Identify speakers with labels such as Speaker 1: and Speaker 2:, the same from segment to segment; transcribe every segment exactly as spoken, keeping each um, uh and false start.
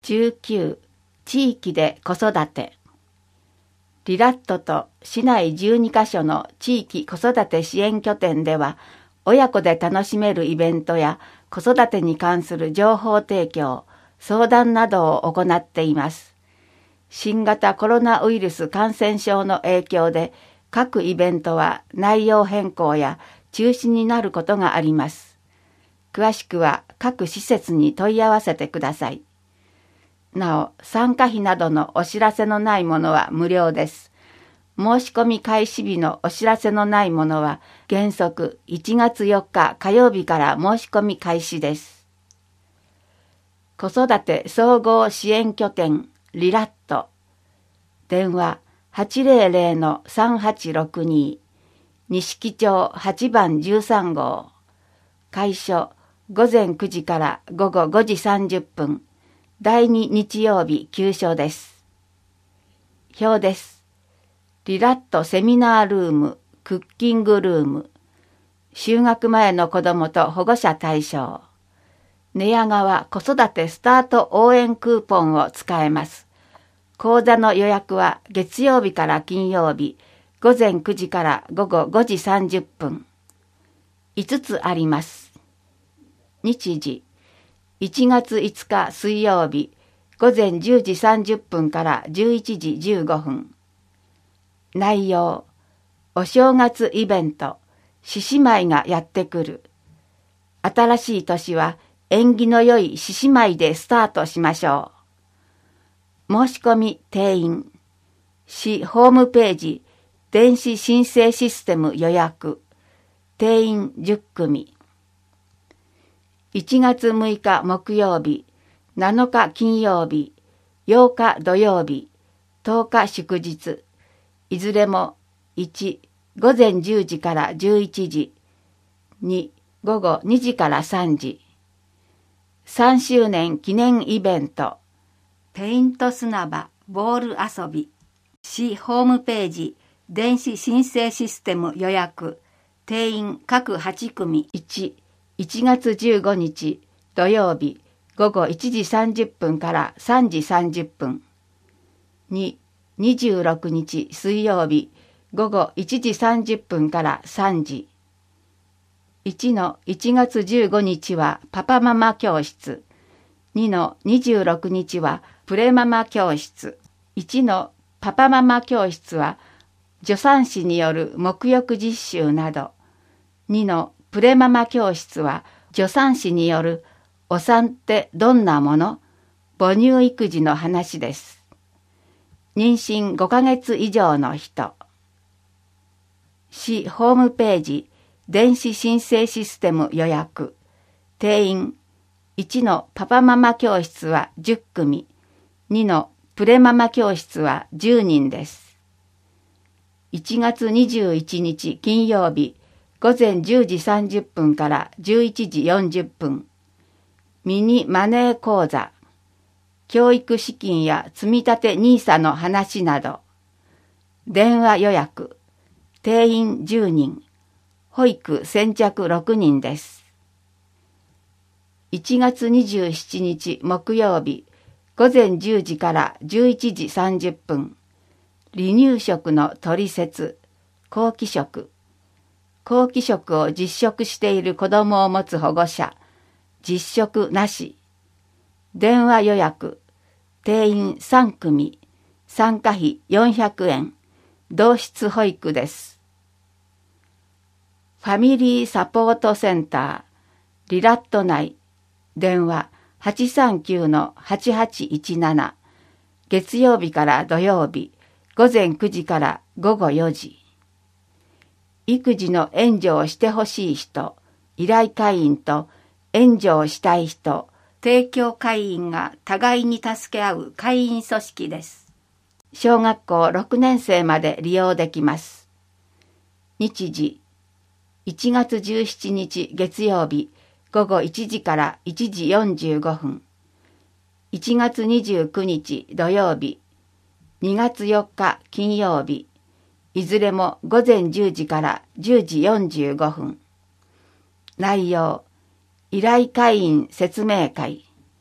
Speaker 1: じゅうきゅう、地域で子育て。リラットと市内じゅうにカ所の地域子育て支援拠点では、親子で楽しめるイベントや子育てに関する情報提供、相談などを行っています。新型コロナウイルス感染症の影響で、各イベントは内容変更や中止になることがあります。詳しくは各施設に問い合わせてください。なお、参加費などのお知らせのないものは無料です。申し込み開始日のお知らせのないものは原則いちがつよっか火曜日から申し込み開始です。子育て総合支援拠点リラット。電話 はちぜろぜろのさんはちろくに 錦町はちばんじゅうさんごう。開所ごぜんくじからごごごじさんじゅっぷん。だいに日曜日休所です。表です。リラットセミナールーム、クッキングルーム。就学前の子どもと保護者対象。寝屋川子育てスタート応援クーポンを使えます。講座の予約は月曜日から金曜日、ごぜんくじからごごごじさんじゅっぷん。いつつあります。日時。いちがついつか水曜日、ごぜんじゅうじさんじゅっぷんからじゅういちじじゅうごふん。内容、お正月イベント、獅子舞がやってくる。新しい年は縁起の良い獅子舞でスタートしましょう。申し込み定員。市ホームページ、電子申請システム予約。定員じゅっくみ。いちがつむいか木曜日、なのか金曜日、ようか土曜日、とおか祝日、いずれもいち、ごぜんじゅうじからじゅういちじ、に、ごごにじからさんじ。さんしゅうねん記念イベント、ペイント砂場ボール遊び、市ホームページ、電子申請システム予約、定員各はちくみいち、いちがつじゅうごにち土曜日ごごいちじさんじゅっぷんからさんじさんじゅっぷん。に、にじゅうろくにち水曜日ごごいちじさんじゅっぷんからさんじ。いちのいちがつじゅうごにちはパパママ教室。にのにじゅうろくにちはプレママ教室。いちのパパママ教室は助産師による沐浴実習など。にのプレママ教室は助産師によるお産ってどんなもの？母乳育児の話です。妊娠ごかげつ以上の人。市ホームページ電子申請システム予約。定員いちのパパママ教室はじゅっくみ、にのプレママ教室はじゅうにんです。いちがつにじゅういちにち金曜日ごぜんじゅうじさんじゅっぷんからじゅういちじよんじゅっぷん。ミニマネー講座。教育資金や積み立てニーサの話など。電話予約。定員じゅうにん。保育先着ろくにんです。いちがつにじゅうしちにち木曜日ごぜんじゅうじからじゅういちじさんじゅっぷん。離乳食の取説。後期食。後期食を実食している子どもを持つ保護者。実食なし。電話予約。定員さんくみ。参加費よんひゃくえん。同室保育です。ファミリーサポートセンター。リラット内。電話 はちさんきゅうのはちはちいちなな。月曜日から土曜日。ごぜんくじからごごよじ。育児の援助をしてほしい人、依頼会員と援助をしたい人、提供会員が互いに助け合う会員組織です。小学校ろくねんせいまで利用できます。日時、いちがつじゅうしちにち月曜日ごごいちじからいちじよんじゅうごふん。いちがつにじゅうくにち土曜日、にがつよっか金曜日、いずれもごぜんじゅうじからじゅうじよんじゅうごふん。内容、依頼会員説明会。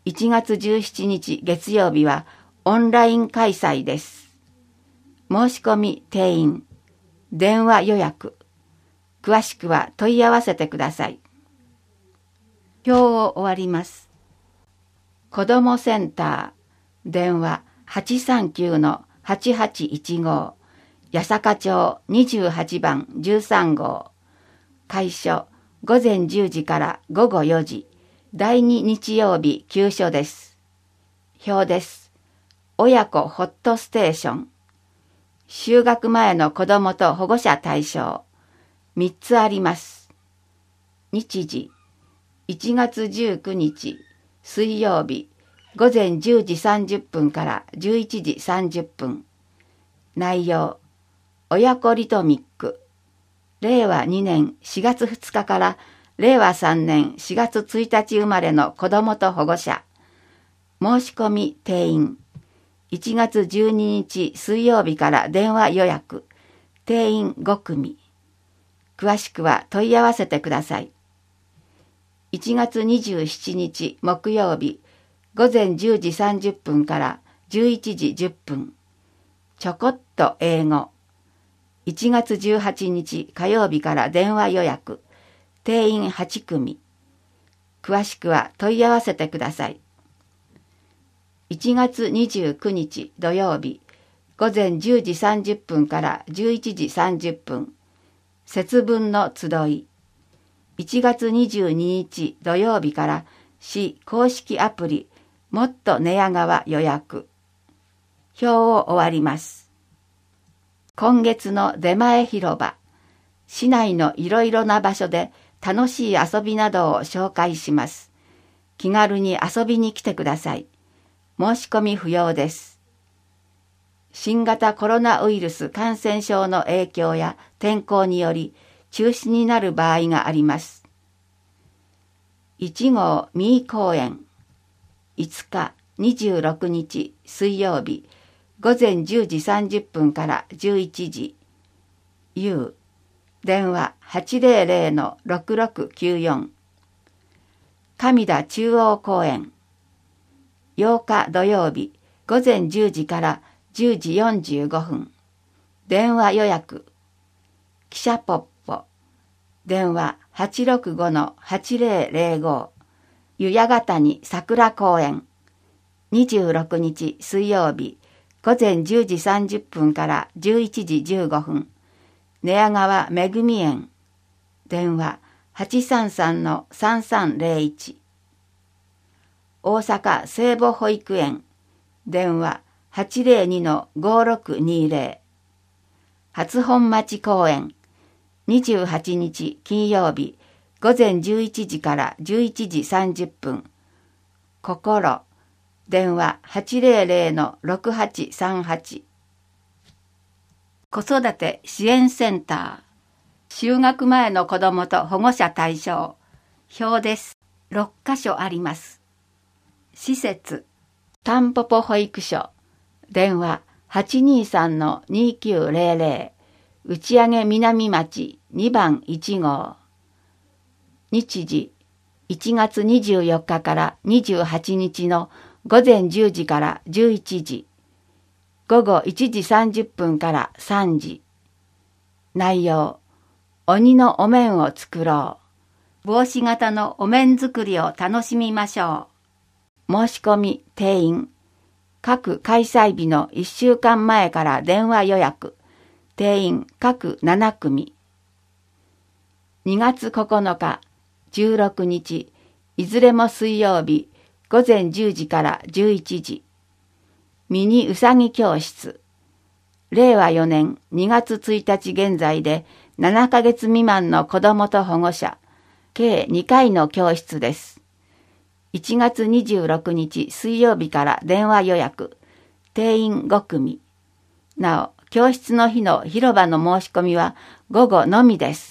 Speaker 1: いちがつじゅうしちにち月曜日はオンライン開催です。申し込み定員、電話予約。詳しくは問い合わせてください。表を終わります。子どもセンター、電話 はちさんきゅうのはちはちいちご、八坂町にじゅうはちばんじゅうさんごう。開所、ごぜんじゅうじからごごよじ。だいに日曜日休所です。表です。親子ホットステーション。就学前の子どもと保護者対象。みっつあります。日時、いちがつじゅうくにち水曜日、ごぜんじゅうじさんじゅっぷんからじゅういちじさんじゅっぷん。内容、親子リトミック。れいわにねんしがつふつかかられいわさんねんしがつついたち生まれの子どもと保護者。申し込み定員。いちがつじゅうににち水曜日から電話予約。定員ごくみ。詳しくは問い合わせてください。いちがつにじゅうしちにち木曜日、ごぜんじゅうじさんじゅっぷんからじゅういちじじゅっぷん。ちょこっと英語。いちがつじゅうはちにち火曜日から電話予約。定員はちくみ。詳しくは問い合わせてください。いちがつにじゅうくにち土曜日、ごぜんじゅうじさんじゅっぷんからじゅういちじさんじゅっぷん。節分の集い。いちがつにじゅうににち土曜日から市公式アプリもっと寝屋川予約。表を終わります。今月の出前広場。市内のいろいろな場所で楽しい遊びなどを紹介します。気軽に遊びに来てください。申し込み不要です。新型コロナウイルス感染症の影響や天候により中止になる場合があります。いちごう三井公園。いつかにじゅうろくにち水曜日、ごぜんじゅうじさんじゅっぷんからじゅういちじ。U。電話 はちぜろぜろのろくろくきゅうよん。上田中央公園。ようか土曜日、ごぜんじゅうじからじゅうじよんじゅうごふん。電話予約。汽車ポッポ。電話 はちろくごのはちぜろぜろご。湯屋ヶ谷桜公園。にじゅうろくにち水曜日、ごぜんじゅうじさんじゅっぷんからじゅういちじじゅうごふん。寝屋川めぐみ園。電話 はちさんさんのさんさんぜろいち。大阪聖母保育園。電話 はちぜろにのごろくにぜろ。初本町公園。にじゅうはちにち金曜日、ごぜんじゅういちじからじゅういちじさんじゅっぷん。心。電話 はちぜろぜろのろくはちさんはち。子育て支援センター。就学前の子どもと保護者対象。表です。ろっかしょあります。施設。たんぽぽ保育所。電話 はちにさんのにきゅうぜろぜろ。打ち上げ南町にばんいちごう。日時。いちがつにじゅうよっかからにじゅうはちにちのごぜんじゅうじからじゅういちじ。ごごいちじさんじゅっぷんからさんじ。内容。鬼のお面を作ろう。帽子型のお面作りを楽しみましょう。申し込み定員。各開催日のいっしゅうかんまえから電話予約。定員各ななくみ。にがつここのか、じゅうろくにち、いずれも水曜日、ごぜんじゅうじからじゅういちじ。ミニうさぎ教室。れいわよねんにがつついたち現在でななかげつみまんの子どもと保護者、計にかいの教室です。いちがつにじゅうろくにち水曜日から電話予約。定員ごくみ。なお、教室の日の広場の申し込みは午後のみです。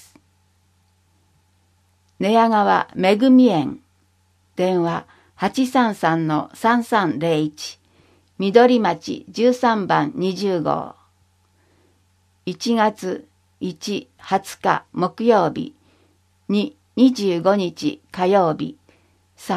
Speaker 1: 寝屋川めぐみ園。電話 はちさんさんのさんさんぜろいち。緑町じゅうさんばんにじゅうごう。いちがついち、はつか木曜日。に、にじゅうごにち火曜日。さん、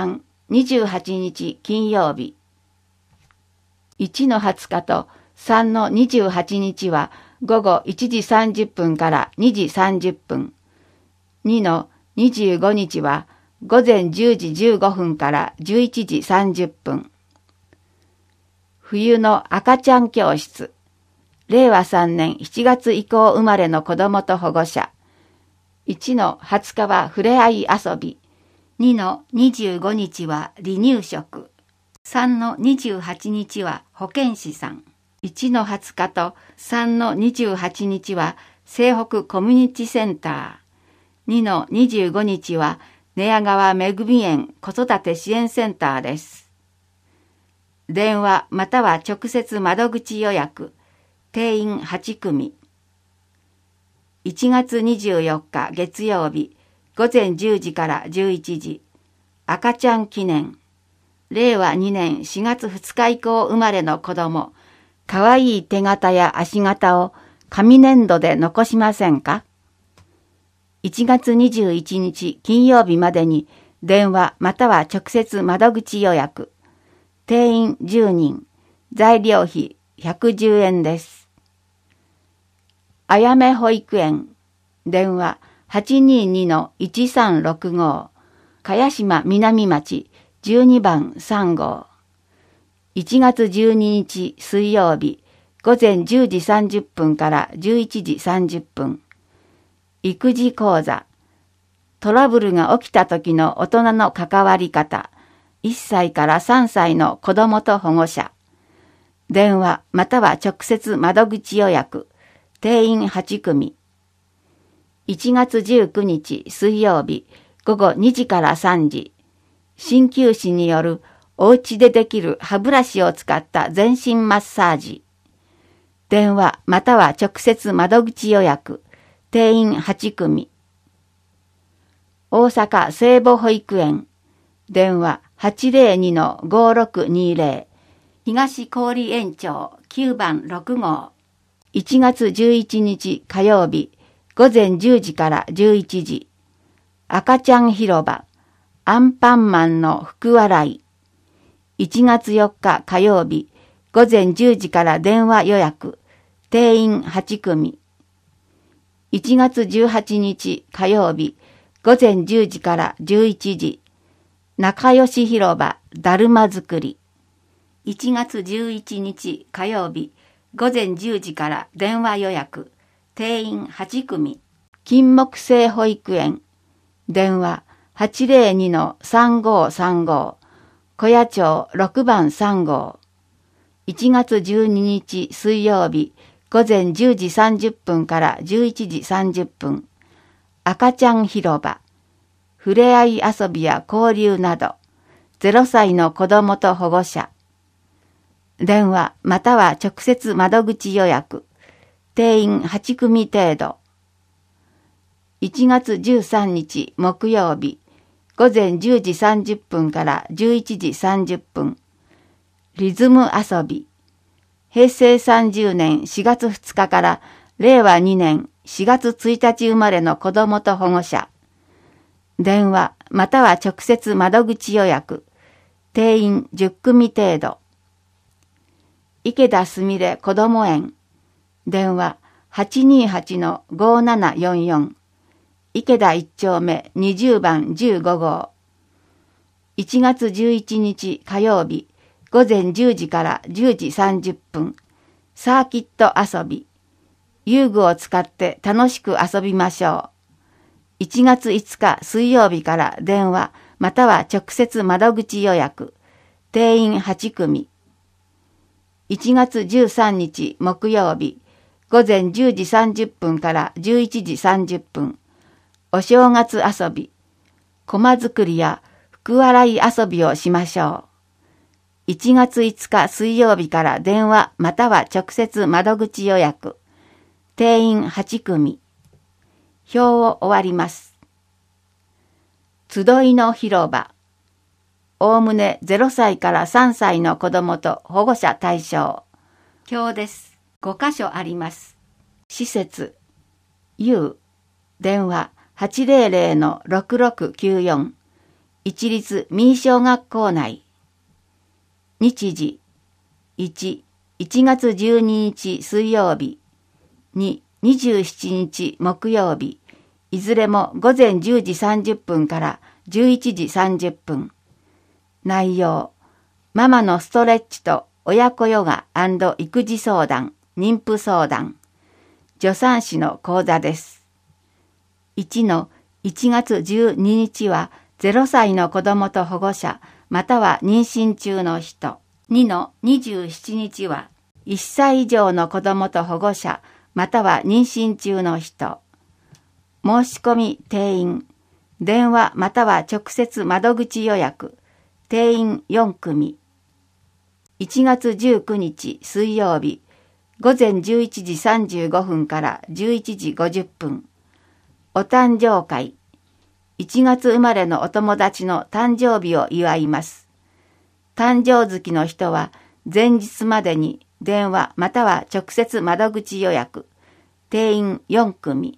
Speaker 1: にじゅうはちにち金曜日。いちのはつかとさんのにじゅうはちにちはごごいちじさんじゅっぷんからにじさんじゅっぷん。にのにじゅうごにちはごぜんじゅうじじゅうごふんからじゅういちじさんじゅっぷん。冬の赤ちゃん教室。れいわさんねんしちがつ以降生まれの子どもと保護者。いちのはつかはふれあい遊び。にのにじゅうごにちは離乳食。さんのにじゅうはちにちは保健師さん。いちのはつかとさんのにじゅうはちにちは西北コミュニティセンター。にのにじゅうごにちは寝屋川めぐみ園子育て支援センターです。電話または直接窓口予約。定員はちくみ。いちがつにじゅうよっか月曜日、ごぜんじゅうじからじゅういちじ。赤ちゃん記念。れいわにねんしがつふつか以降生まれの子供。かわいい手形や足形を紙粘土で残しませんか？いちがつにじゅういちにち金曜日までに電話または直接窓口予約。定員じゅうにん。材料費ひゃくじゅうえんです。あやめ保育園。電話 はちにーにのいちさんろくご。茅島南町じゅうにばんさんごう。いちがつじゅうににち水曜日、ごぜんじゅうじさんじゅっぷんからじゅういちじさんじゅっぷん。育児講座。トラブルが起きた時の大人の関わり方。いっさいからさんさいの子どもと保護者。電話または直接窓口予約。定員はちくみ。いちがつじゅうくにち水曜日、ごごにじからさんじ。鍼灸師によるお家でできる歯ブラシを使った全身マッサージ。電話または直接窓口予約。定員はちくみ。大阪聖母保育園。電話 はちぜろにのごろくにぜろ。東郡園町きゅうばんろくごう。いちがつじゅういちにち火曜日、ごぜんじゅうじからじゅういちじ。赤ちゃん広場。アンパンマンの福笑い。いちがつよっか火曜日、ごぜんじゅうじから電話予約。定員はちくみ。いちがつじゅうはちにち火曜日、ごぜんじゅうじからじゅういちじ。仲良し広場だるま作り。いちがつじゅういちにち火曜日、ごぜんじゅうじから電話予約。定員はちくみ。金木犀保育園。電話 はちぜろにのさんごさんご。小谷町ろくばんさんごう。いちがつじゅうににち水曜日、ごぜんじゅうじさんじゅっぷんからじゅういちじさんじゅっぷん。赤ちゃん広場。ふれあい遊びや交流など。ゼロさいの子どもと保護者。電話または直接窓口予約。定員はちくみ程度。いちがつじゅうさんにち木曜日、ごぜんじゅうじさんじゅっぷんからじゅういちじさんじゅっぷん。リズム遊び。へいせいさんじゅうねんしがつふつかかられいわにねんしがつついたち生まれの子どもと保護者。電話または直接窓口予約。定員じゅっくみ程度。池田すみれこども園。電話 はちにはちのごななよんよん。池田いっちょうめにじゅうばんじゅうごごう。いちがつじゅういちにち火曜日、ごぜんじゅうじからじゅうじさんじゅっぷん。サーキット遊び。遊具を使って楽しく遊びましょう。いちがついつか水曜日から電話または直接窓口予約。定員はちくみ。いちがつじゅうさんにち木曜日、ごぜんじゅうじさんじゅっぷんからじゅういちじさんじゅっぷん。お正月遊び。駒作りや福笑い遊びをしましょう。いちがついつか水曜日から電話または直接窓口予約。定員はちくみ。表を終わります。集いの広場。おおむねゼロさいからさんさいの子どもと保護者対象。表です。ごかしょあります。施設。U。電話 はちぜろぜろのろくろくきゅうよん。 一律民小学校内。日時、いち、いちがつじゅうににち水曜日、に、にじゅうしちにち木曜日、いずれも午前じゅうじさんじゅっぷんからじゅういちじさんじゅっぷん。内容、ママのストレッチと親子ヨガ&育児相談、妊婦相談。助産師の講座です。いちのいちがつじゅうににちはゼロさいの子供と保護者または妊娠中の人。にのにじゅうしちにちはいっさい以上の子供と保護者または妊娠中の人。申し込み定員。電話または直接窓口予約。定員よんくみ。いちがつじゅうくにち水曜日、午前じゅういちじさんじゅうごふんからじゅういちじごじゅっぷん。お誕生会。いちがつ生まれのお友達の誕生日を祝います。誕生月の人は前日までに電話または直接窓口予約。定員よんくみ。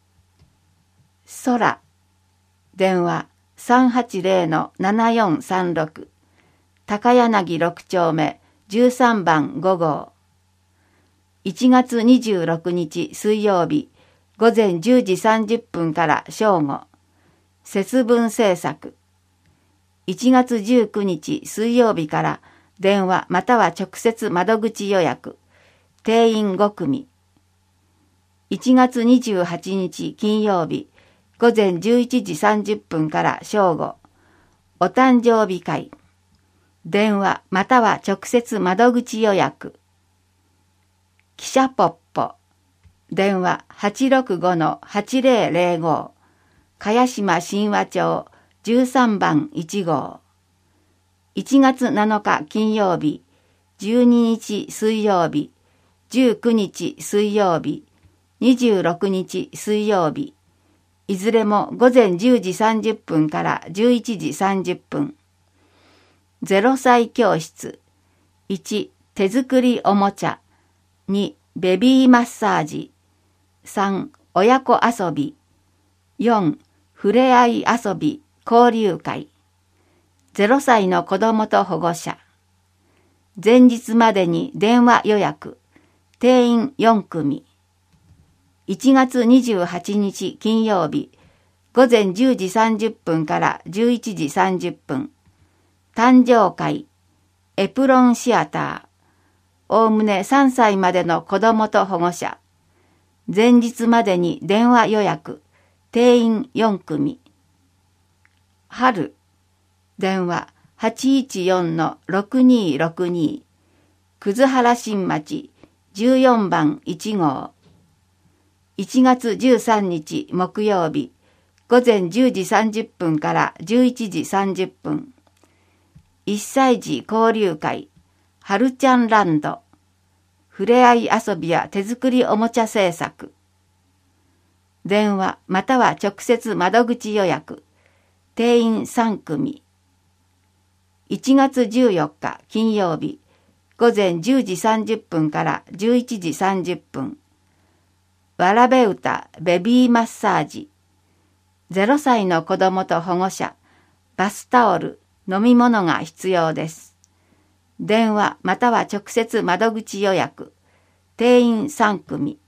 Speaker 1: 空。電話さんはちゼロのななよんさんろく。高柳ろくちょうめじゅうさんばんごごう。いちがつにじゅうろくにち水曜日、午前じゅうじさんじゅっぷんから正午。節分制作。いちがつじゅうくにち水曜日から電話または直接窓口予約。定員ごくみ。いちがつにじゅうはちにち金曜日、午前じゅういちじさんじゅっぷんから正午。お誕生日会。電話または直接窓口予約。汽車ポッポ。電話 はちろくごのはちぜろぜろご。茅島神話町じゅうさんばんいちごう。いちがつなのか金曜日、じゅうににち水曜日、じゅうくにち水曜日、にじゅうろくにち水曜日。いずれも午前じゅうじさんじゅっぷんからじゅういちじさんじゅっぷん。ゼロさい教室。いち、手作りおもちゃ。に、ベビーマッサージ。さん、親子遊び。よん、ふれあい遊び、交流会。ゼロさいの子供と保護者。前日までに電話予約。定員よんくみ。いちがつにじゅうはちにち金曜日、午前じゅうじさんじゅっぷんからじゅういちじさんじゅっぷん。誕生会、エプロンシアター。おおむねさんさいまでの子供と保護者。前日までに電話予約。定員よんくみ。春。電話はちいちよんのろくにろくに。葛原新町じゅうよんばんいちごう。いちがつじゅうさんにち木曜日、午前じゅうじさんじゅっぷんからじゅういちじさんじゅっぷん。いっさい児交流会、はるちゃんランド。ふれあい遊びや手作りおもちゃ制作。電話または直接窓口予約。定員さんくみ。いちがつじゅうよっか金曜日、午前じゅうじさんじゅっぷんからじゅういちじさんじゅっぷん。わらべ歌ベビーマッサージ。ゼロさいの子供と保護者、バスタオル、飲み物が必要です。電話または直接窓口予約。定員さんくみ。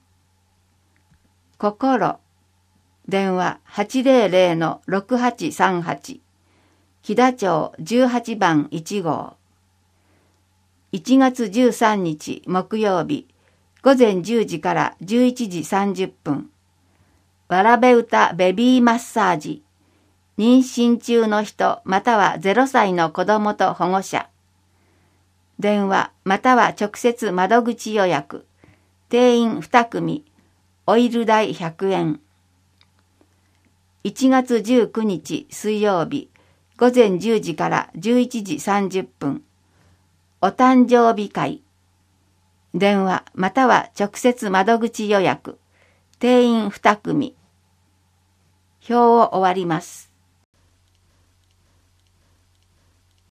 Speaker 1: 心。電話はちぜろぜろのろくはちさんはち。木田町じゅうはちばんいちごう。いちがつじゅうさんにち木曜日、午前じゅうじからじゅういちじさんじゅっぷん。わらべ歌ベビーマッサージ。妊娠中の人またはゼロさいの子供と保護者。電話または直接窓口予約。定員にくみ。オイル代ひゃくえん。いちがつじゅうくにち水曜日、午前じゅうじからじゅういちじさんじゅっぷん。お誕生日会。電話または直接窓口予約。定員にくみ。表を終わります。